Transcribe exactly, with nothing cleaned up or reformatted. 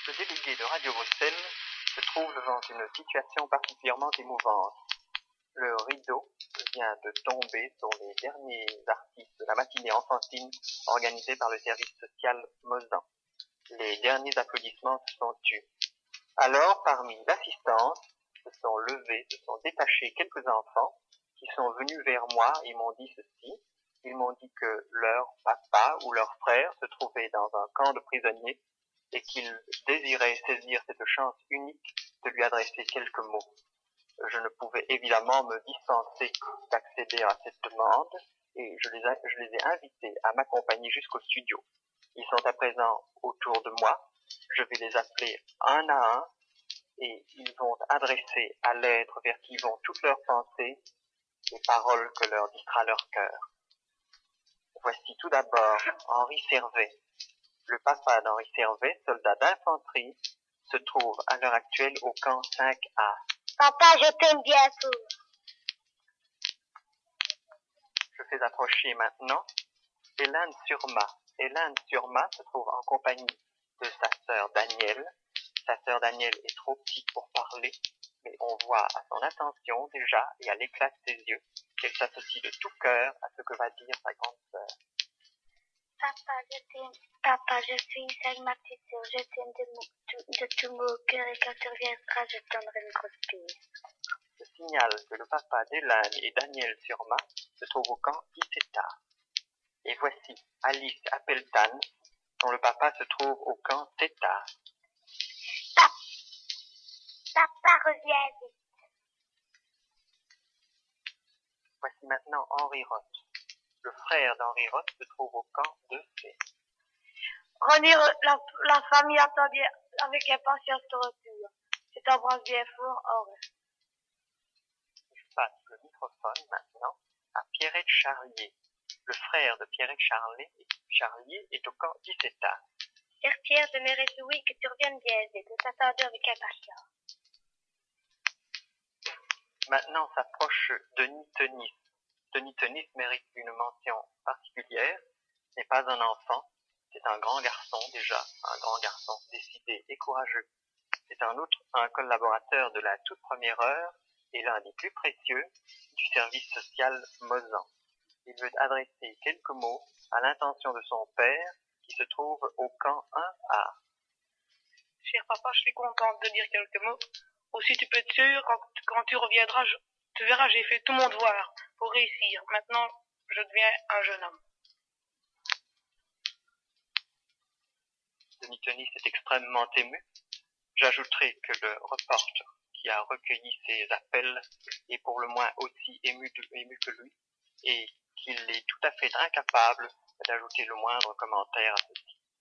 Le délégué de Radio Bruxelles se trouve devant une situation particulièrement émouvante. Le rideau vient de tomber sur les derniers artistes de la matinée enfantine organisée par le service social Mozan. Les derniers applaudissements se sont tus. Alors, parmi l'assistance, se sont levés, se sont détachés quelques enfants qui sont venus vers moi et m'ont dit ceci. Ils m'ont dit que leur papa ou leur frère se trouvait dans un camp de prisonniers et qu'ils désiraient saisir cette chance unique de lui adresser quelques mots. Je ne pouvais évidemment me dispenser d'accéder à cette demande et je les, a, je les ai invités à m'accompagner jusqu'au studio. Ils sont à présent autour de moi. Je vais les appeler un à un et ils vont adresser à l'être vers qui vont toutes leurs pensées les paroles que leur dictera leur cœur. Voici tout d'abord Henri Servet. Le papa d'Henri Servet, soldat d'infanterie, se trouve à l'heure actuelle au camp cinq A. Papa, je t'aime bien fort. Je fais approcher maintenant Hélène Surma. Hélène Surma se trouve en compagnie de sa sœur Danielle. Sa sœur Danielle est trop petite pour parler, mais on voit à son attention déjà et à l'éclat de ses yeux qu'elle s'associe de tout cœur à ce que va dire sa grande sœur. Papa, je t'aime. Papa, je suis Isaac, ma petite sœur. Je t'aime de, de, de tout mon cœur et quand tu reviendras, je te donnerai une grosse bise. Je signale que le papa d'Hélène et Daniel Surma se trouve au camp Iseta. Et voici Alice Appeltan, dont le papa se trouve au camp Theta. Papa, papa, reviens vite. Voici maintenant Henri Roth. Le frère d'Henri Roth se trouve au camp de C. René, la, la famille attendait avec impatience ton retour. Je t'embrasse bien fort, Henri. Je passe le microphone maintenant à Pierrette Charlier. Le frère de Pierrette Charlier, Charlier est au camp Iseta. Cher Pierre, je me réjouis que tu reviennes bien vite. Je t'attendais avec impatience. Maintenant s'approche Denis Tenis. Denis Tenis mérite une mention particulière. Ce n'est pas un enfant, c'est un grand garçon déjà, un grand garçon décidé et courageux. C'est en outre un collaborateur de la toute première heure et l'un des plus précieux du service social Mozan. Il veut adresser quelques mots à l'intention de son père qui se trouve au camp un A. Cher papa, je suis contente de dire quelques mots. Aussi tu peux être sûr, quand, quand tu reviendras, je, tu verras, j'ai fait tout mon devoir pour réussir. Maintenant, je deviens un jeune homme. Denis Tenis est extrêmement ému. J'ajouterai que le reporter qui a recueilli ces appels est pour le moins aussi ému, de, ému que lui et qu'il est tout à fait incapable d'ajouter le moindre commentaire à ceci.